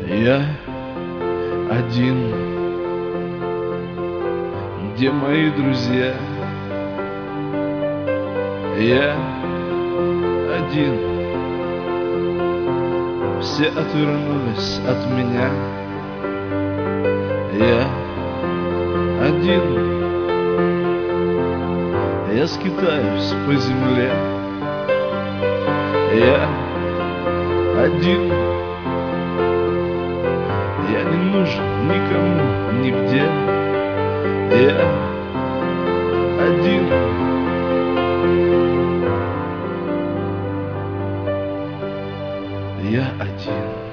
Я один, где мои друзья? Я один, все отвернулись от меня. Я один, я скитаюсь по земле. Я один, я не нужен никому, нигде. Я один. Я один.